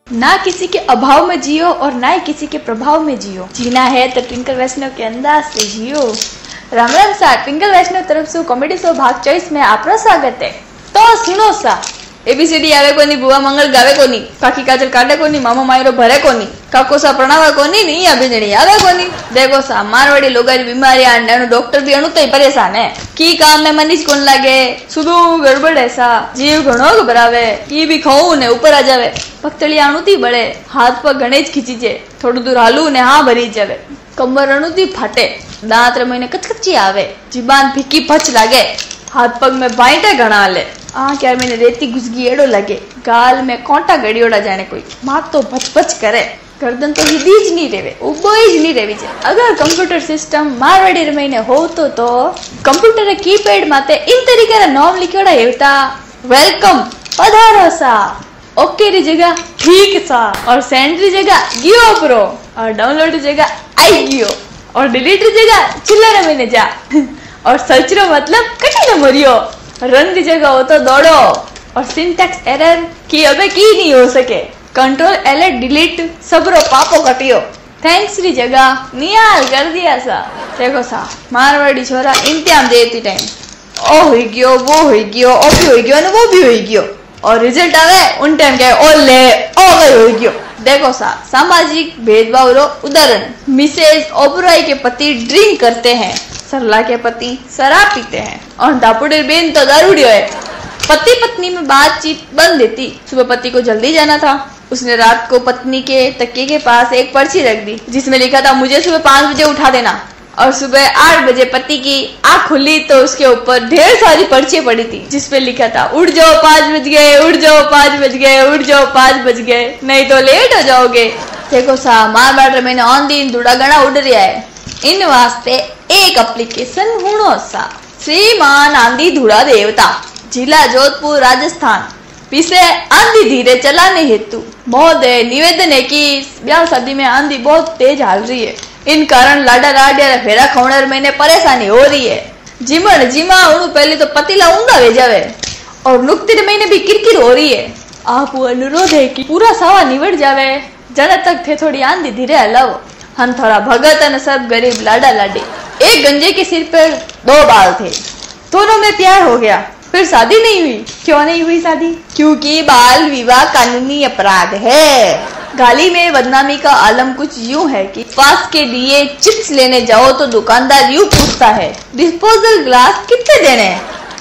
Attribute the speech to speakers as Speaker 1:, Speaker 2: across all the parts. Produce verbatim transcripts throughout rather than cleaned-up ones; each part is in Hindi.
Speaker 1: ना किसी के अभाव में जियो और ना ही किसी के प्रभाव में जियो। जीना है तो ट्विंकल वैष्णव के अंदाज से जियो। राम राम सा, ट्विंकल वैष्णव तरफ से कॉमेडी शो भाग चौबीस में आपका स्वागत है। तो सुनो सा, एबीसीडी आवे कोनी, बुआ मंगल गावे कोनी, काकी काजल काटे कोनी, मामा मायरो भरे कोनी, काको सा प्रणावा कोनी, नहीं अभिजणी आवे कोनी। देखो सा, मारवाड़ी लोगारी बीमारी आंडे डॉक्टर भी अणु तई परेशान है। की काम में मनीष कोन लागे, सुधु गड़बड़ है सा, जीव घणो घबरावे, की भी खाऊ ने ऊपर आ जावे, पगतड़ी अणुती बळे, हाथ पर घणे ज खींची जे, थोड़ू दूर हालू ने हाँ भरी जावे, कमर अणुती फाटे, दांत रमीने कचकची आवे, जीबान फीकी पच लागे, हाथ पग में बाइटे घना ले, आँख यार मैंने रेती घुसगी एड़ो लगे, गाल में कोंटा गड़ियोड़ा जाने कोई, माथ तो भच भच करे, गर्दन तो सीधी ज नहीं रेवे, उबोई ज नहीं रेवी जे। अगर कंप्यूटर सिस्टम मारवाड़ी रमीने हो तो तो कंप्यूटर कीपैड माते इन तरीके ना नाम लिखोड़ा हेवता, वेलकम पधारो सा, ओके री जगह ठीक सा, और सेंड री जगह गियो प्रो, और डाउनलोड री जगह आई गियो, और डिलीट री जगह चिल्ला रमीने जा, और सर्च रो मतलब कटी न मरियो, रन की जगह हो तो दौड़ो, और सिंटैक्स एरर की अबे की नहीं हो सके, कंट्रोल एल डिलीट सबरो पापो कटियो, थैंक्स री जगह नियाल कर दिया सा। देखो सा, मारवाड़ी छोरा इंतजाम देती टाइम ओ हुई गयो, वो हुई गयो, ओ भी हुई गयो, वो भी हुई गयो, और रिजल्ट आवे उन टाइम के ओले ओ गई हुई गयो। देखो सा, सामाजिक भेदभाव रो उदाहरण, मिसेज ओबराई के पति ड्रिंक करते हैं, सरला के पति शराब पीते हैं, और दापुड़े बेन तो दारूडियो है। पति पत्नी में बातचीत बंद देती। सुबह पति को जल्दी जाना था, उसने रात को पत्नी के तकिए के पास एक पर्ची रख दी जिसमें लिखा था मुझे सुबह पाँच बजे उठा देना, और सुबह आठ बजे पति की आँख खुली तो उसके ऊपर ढेर सारी पर्ची पड़ी थी जिसपे लिखा था उठ जाओ पाँच बज गए, उठ जाओ पाँच बज गए, उठ जाओ पाँच बज गए, नहीं तो लेट हो जाओगे। देखो सा, मार बार मैंने ऑन दिन धूड़ा गणा उड़ रहा है, इन वास्ते एक एप्लीकेशन हुणो सा, श्रीमान आंधी धूड़ा देवता, जिला जोधपुर राजस्थान, पीछे आंधी धीरे चलाने हेतु महोदय निवेदन है कि ब्याह शादी में आंधी बहुत तेज हाल रही है, इन कारण लाडा लाडिया फेरा खवणर मैंने परेशानी हो रही है। जिमण जिमा उनु पहले तो पतीला ऊंधा वे जावे, और नुकती महीने भी किरकिर हो रही है। आप अनुरोध है कि पूरा सावा निवड़ जावे, जने तक थे थोड़ी आंधी धीरे हलाओ। हम थोड़ा भगत और सब गरीब लाडा लाडी। एक गंजे के सिर पर दो बाल थे, दोनों में प्यार हो गया, फिर शादी नहीं हुई। क्यों नहीं हुई शादी? क्योंकि बाल विवाह कानूनी अपराध है। गाली में बदनामी का आलम कुछ यूं है कि पास के लिए चिप्स लेने जाओ तो दुकानदार यूं पूछता है डिस्पोजल ग्लास कितने देने हैं।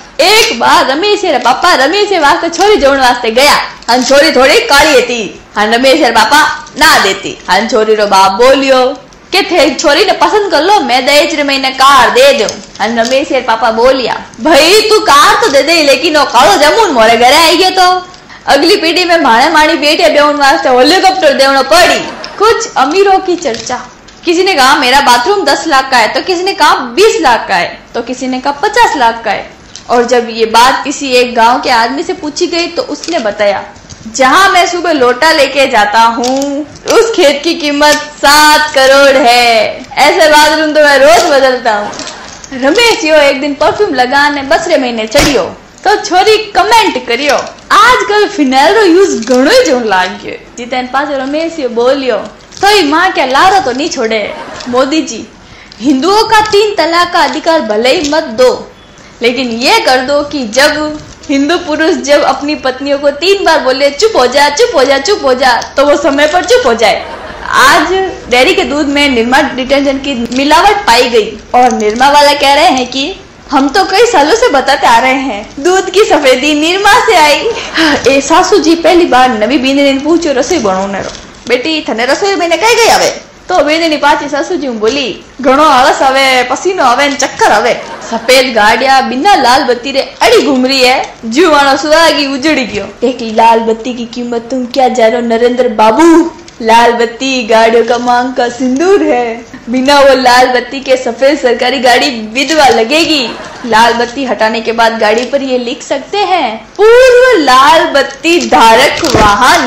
Speaker 1: एक बार रमेश रे पापा रमेश वास्ते छोरी जोड़ने वास्ते गया, हन छोरी थोड़ी काली थी, हन रमेश रे पापा ना देती, हन छोरी रो बाप बोलियो के थे छोरी ने पसंद कर लो, मैं दहेज रे महीने कार दे दूं। हन रमेश रे पापा बोलिया भाई तू कार तो दे दे, लेकिन वो कालो जमुन मोरे घरे आई गयो तो अगली पीढ़ी में माणे माणी बेटे बेउन वास्ते हेलीकॉप्टर देवनो पड़ी। कुछ अमीरों की चर्चा, किसी ने कहा मेरा बाथरूम दस लाख का है, तो किसी ने कहा बीस लाख का है, तो किसी ने कहा पचास लाख का है। और जब ये बात किसी एक गांव के आदमी से पूछी गई तो उसने बताया जहां मैं सुबह लोटा लेके जाता हूँ उस खेत की कीमत सात करोड़ है। ऐसे बाथरूम तो मैं रोज बदलता हूँ। रमेश यो एक दिन परफ्यूम लगाने बसरे महीने चढ़ियो तो छोरी कमेंट करियो आजकल फिनाइल रो यूज घणो ही जो लाग गयो। जितन पास रमेश यो बोलियो तो ही माँ क्या लारो तो नहीं छोड़े। मोदी जी, हिंदुओं का तीन तलाक का अधिकार भले ही मत दो, लेकिन ये कर दो कि जब हिंदू पुरुष जब अपनी पत्नियों को तीन बार बोले चुप हो जा चुप हो जा चुप हो जा तो वो समय पर चुप हो जाए। आज डेयरी के दूध में निरमा डिटर्जेंट की मिलावट पाई गई और निरमा वाला कह रहे हैं कि हम तो कई सालों से बताते आ रहे हैं दूध की सफेदी निरमा से आई। ए सासू जी पहली बार नवी बींद ने पूछो रसोई बनाने रो, बेटी थने रसोई मैंने कही गई आवे तो बेने पाची सासू जी बोली घणो आलस आवे, पसीनो आवे, चक्कर आवे। सफेद गाड़िया बिना लाल बत्ती रे अड़ी घूम रही है, जुवानो सुहागी उजड़ी गयो। एक लाल बत्ती की कीमत तुम क्या जानो नरेंद्र बाबू, लाल बत्ती गाड़ियों का मांग का सिंदूर है, बिना वो लाल बत्ती के सफेद सरकारी गाड़ी विधवा लगेगी। लाल बत्ती हटाने के बाद गाड़ी पर ये लिख सकते हैं पूर्व लाल बत्ती धारक वाहन।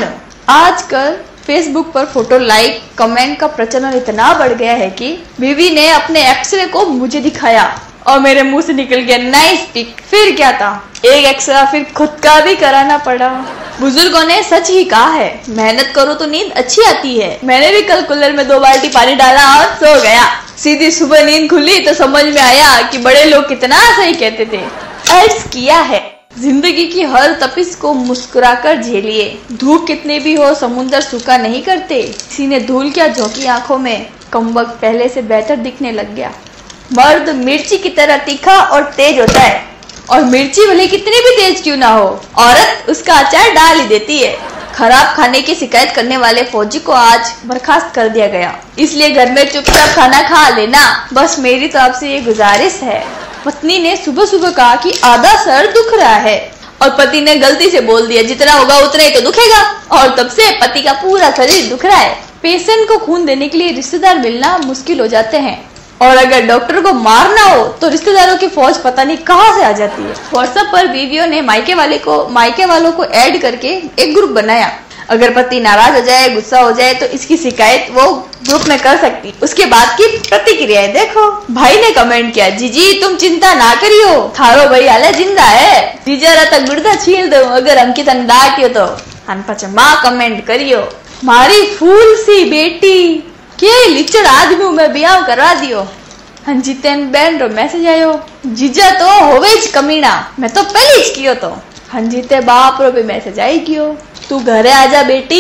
Speaker 1: आजकल फेसबुक पर फोटो लाइक कमेंट का प्रचलन इतना बढ़ गया है कि बीवी ने अपने एक्सरे को मुझे दिखाया और मेरे मुंह से निकल गया नाइस पिक। फिर क्या था, एक एक्स्ट्रा फिर खुद का भी कराना पड़ा। बुजुर्गों ने सच ही कहा है, मेहनत करो तो नींद अच्छी आती है। मैंने भी कल कूलर में दो बाल्टी पानी डाला और सो गया। सीधी सुबह नींद खुली तो समझ में आया कि बड़े लोग कितना सही कहते थे। अर्ज किया है, जिंदगी की हर तपिश को मुस्कुराकर झेलिए। धूप कितने भी हो समुंदर सूखा नहीं करते। किसी ने धूल क्या झोंकी आंखों में, कमबख्त पहले से बेहतर दिखने लग गया। मर्द मिर्ची की तरह तीखा और तेज होता है, और मिर्ची भले कितनी भी तेज क्यों ना हो, औरत उसका अचार डाल ही देती है। खराब खाने की शिकायत करने वाले फौजी को आज बर्खास्त कर दिया गया, इसलिए घर में चुपचाप खाना खा लेना। बस मेरी तो आपसे ये गुजारिश है। पत्नी ने सुबह सुबह कहा कि आधा सर दुख रहा है, और पति ने गलती से बोल दिया जितना होगा उतना ही तो दुखेगा, और तब से पति का पूरा शरीर दुख रहा है। पेशेंट को खून देने के लिए रिश्तेदार मिलना मुश्किल हो जाते हैं, और अगर डॉक्टर को मारना हो तो रिश्तेदारों की फौज पता नहीं कहां से आ जाती है। व्हाट्सएप पर बीवियों ने मायके वाले को मायके वालों को ऐड करके एक ग्रुप बनाया। अगर पति नाराज हो जाए, गुस्सा हो जाए तो इसकी शिकायत वो ग्रुप में कर सकती। उसके बाद की प्रतिक्रियाएं देखो। भाई ने कमेंट किया, जीजी तुम चिंता ना करियो, थारो भाई हाले जिंदा है। जीजा रहा गुर्दा छील दो अगर हमकी तन डांटियो तो। अन पछे मां कमेंट करियो, मारी फूल सी बेटी के लिचड़ आदमी में ब्याह करवा दियो। हंजीतेन बेन रो मैसेज आयो, जीजा तो होवे ज कमीना, मैं तो पहले ज कियो तो। हंजीते बाप रो भी मैसेज आई गयो, तू घरे आजा बेटी,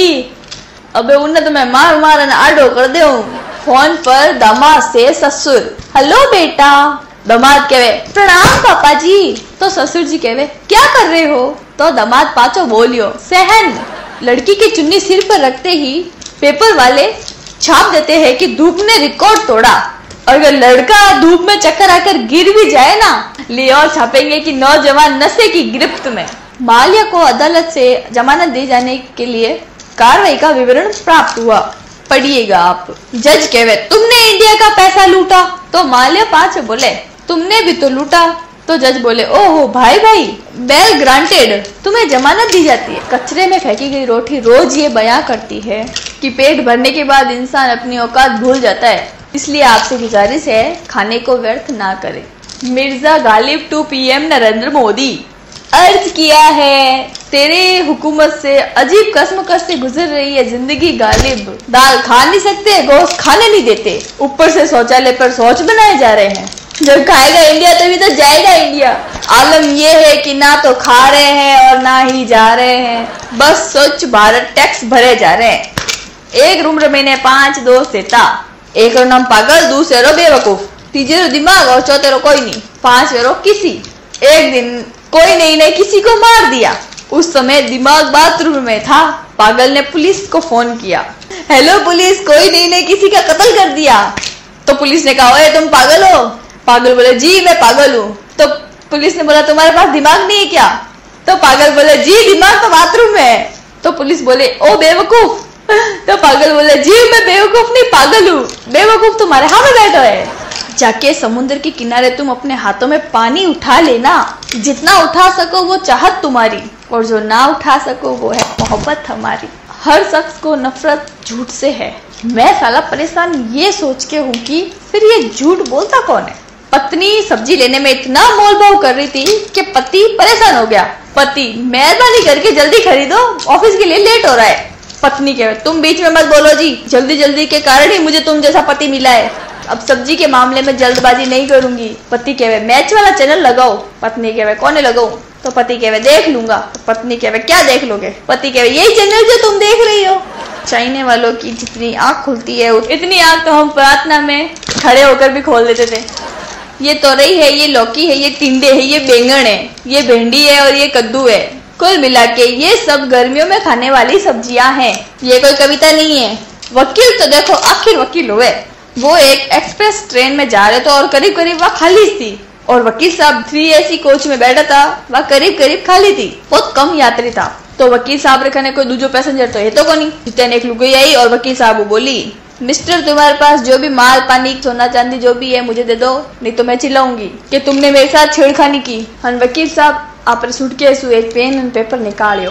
Speaker 1: अबे उन्हें तो मैं मार मार ने आडो कर दे। फोन पर दामाद से ससुर, हेलो बेटा। दामाद कहवे प्रणाम पापा जी। तो ससुर जी कहवे क्या कर रहे हो। तो दामाद पाचो बोलियो सहन। लड़की की चुन्नी सिर पर रखते ही पेपर वाले छाप देते हैं कि धूप ने रिकॉर्ड तोड़ा। अगर लड़का धूप में चक्कर आकर गिर भी जाए ना, ले और छापेंगे कि नौजवान नशे की गिरफ्त में। माल्या को अदालत से जमानत दी जाने के लिए कार्रवाई का विवरण प्राप्त हुआ, पढ़िएगा आप। जज कहवे तुमने इंडिया का पैसा लूटा। तो माल्या पांच बोले तुमने भी तो लूटा। तो जज बोले ओहो भाई भाई बेल ग्रांटेड, तुम्हें जमानत दी जाती है। कचरे में फेंकी गई रोटी रोज ये बयां करती है कि पेट भरने के बाद इंसान अपनी औकात भूल जाता है, इसलिए आपसे गुजारिश है खाने को व्यर्थ ना करें। Mirza Ghalib to PM Narendra Modi. अर्ज किया है, तेरे हुकूमत से अजीब कसमकस से गुजर रही है जिंदगी गालिब। दाल खा नहीं सकते, गोश्त खाने नहीं देते, ऊपर से शौचालय पर शौच बनाए जा रहे हैं। जब खाएगा इंडिया तभी तो जाएगा इंडिया। आलम ये है कि ना तो खा रहे हैं और ना ही जा रहे हैं, बस स्वच्छ भारत टैक्स भरे जा रहे हैं। एक रूम में मैंने पांच दोस्त था, एक रो नाम पागल, दूसरे रो बेवकूफ, तीसरे रो दिमाग और चौथे रो कोई नहीं, पांचवे रो किसी। एक दिन कोई नहीं ने किसी को मार दिया। उस समय दिमाग बाथरूम में था। पागल ने पुलिस को फोन किया, हेलो पुलिस, कोई नहीं ने किसी का कत्ल कर दिया। तो पुलिस ने कहा ओए तुम पागल हो। पागल बोले जी मैं पागल हूँ। तो पुलिस ने बोला तुम्हारे पास दिमाग नहीं है क्या। तो पागल बोले जी दिमाग तो बाथरूम में है। तो पुलिस बोले ओ बेवकूफ। तो पागल बोले जी मैं बेवकूफ नहीं पागल हूँ, बेवकूफ तुम्हारे हाथ में बैठो है। जाके समुद्र के किनारे तुम अपने हाथों में पानी उठा लेना, जितना उठा सको वो चाहत तुम्हारी, और जो ना उठा सको वो है मोहब्बत हमारी। हर शख्स को नफरत झूठ से है। मैं साला परेशान ये सोच के हूँ कि फिर ये झूठ बोलता कौन है। पत्नी सब्जी लेने में इतना मोल भाव कर रही थी कि पति परेशान हो गया। पति मेहरबानी करके जल्दी खरीदो, ऑफिस के लिए लेट हो रहा है। पत्नी कहे तुम बीच में मत बोलो जी, जल्दी जल्दी के कारण ही मुझे तुम जैसा पति मिला है, अब सब्जी के मामले में जल्दबाजी नहीं करूंगी। पति कहे मैच वाला चैनल लगाओ। पत्नी कहे कौन लगाऊं। तो पति कहे देख लूंगा। तो पत्नी कहे क्या देख लोगे। पति कहे यही चैनल जो तुम देख रही हो। चाइने वालों की जितनी आंख खुलती है इतनी आंख तो हम प्रार्थना में खड़े होकर भी खोल देते थे। ये तोरई है, ये लौकी है, ये टिंडे है, ये बैंगन है, ये भिंडी है और ये कद्दू है। कुल मिला के ये सब गर्मियों में खाने वाली सब्जियां हैं। ये कोई कविता नहीं है। वकील तो देखो आखिर वकील हुए। वो एक एक्सप्रेस ट्रेन में जा रहे थे और करीब करीब वह खाली थी, और वकील साहब थ्री एसी कोच में बैठा था, वह करीब करीब खाली थी, बहुत कम यात्री था। तो वकील साहब रे खाने कोई दूसरो पैसेंजर तो है तो कोनी। जितने एक लुगाई आई और वकील साहब बोली मिस्टर तुम्हारे पास जो भी माल पानी सोना चांदी जो भी है मुझे दे दो, नहीं तो मैं चिल्लाऊंगी कि तुमने मेरे साथ छेड़खानी की। हन वकील साहब आप सूटकेस एक पेन और पेपर निकालियो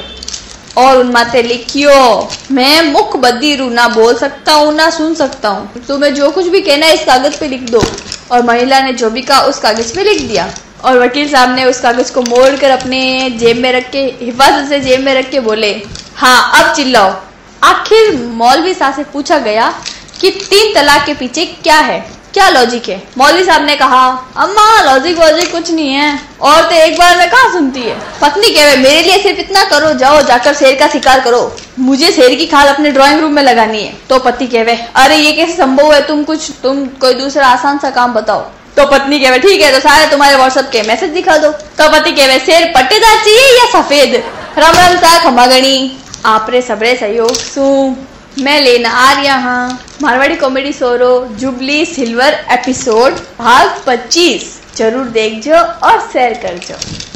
Speaker 1: और उन माथे लिखियो मैं मुख बधिर हूँ, ना बोल सकता हूँ ना सुन सकता हूँ, तुम्हें जो कुछ भी कहना है इस कागज पे लिख दो। और महिला ने जो भी कहा उस कागज पे लिख दिया। और वकील साहब ने उस कागज को मोड़कर अपने जेब में रख के हिफाजत से जेब में रख के बोले, हाँ अब चिल्लाओ। आखिर मौलवी साहब से पूछा गया कि तीन तलाक के पीछे क्या है, क्या लॉजिक है। मौलवी साहब ने कहा, अम्मा लॉजिक वॉजिक कुछ नहीं है, औरतें एक बार में कहाँ सुनती है। पत्नी कहे, मेरे लिए सिर्फ इतना करो, जाओ जाकर शेर का शिकार करो, मुझे शेर की खाल अपने ड्राइंग रूम में लगानी है। तो पति कहे, अरे ये कैसे संभव है, तुम कुछ तुम कोई दूसरा आसान सा काम बताओ। तो पत्नी कहे, ठीक है तो सारे तुम्हारे व्हाट्सएप के मैसेज दिखा दो। तो पति कहे, शेर पट्टेदार चाहिए या सफेद। राम राम सा खमागणी आपरे सबरे सहयोग सु मैं लेना आ रहा हाँ मारवाड़ी कॉमेडी शोरो जुबली सिल्वर एपिसोड भाग पच्चीस। जरूर देखजो और शेयर करजो।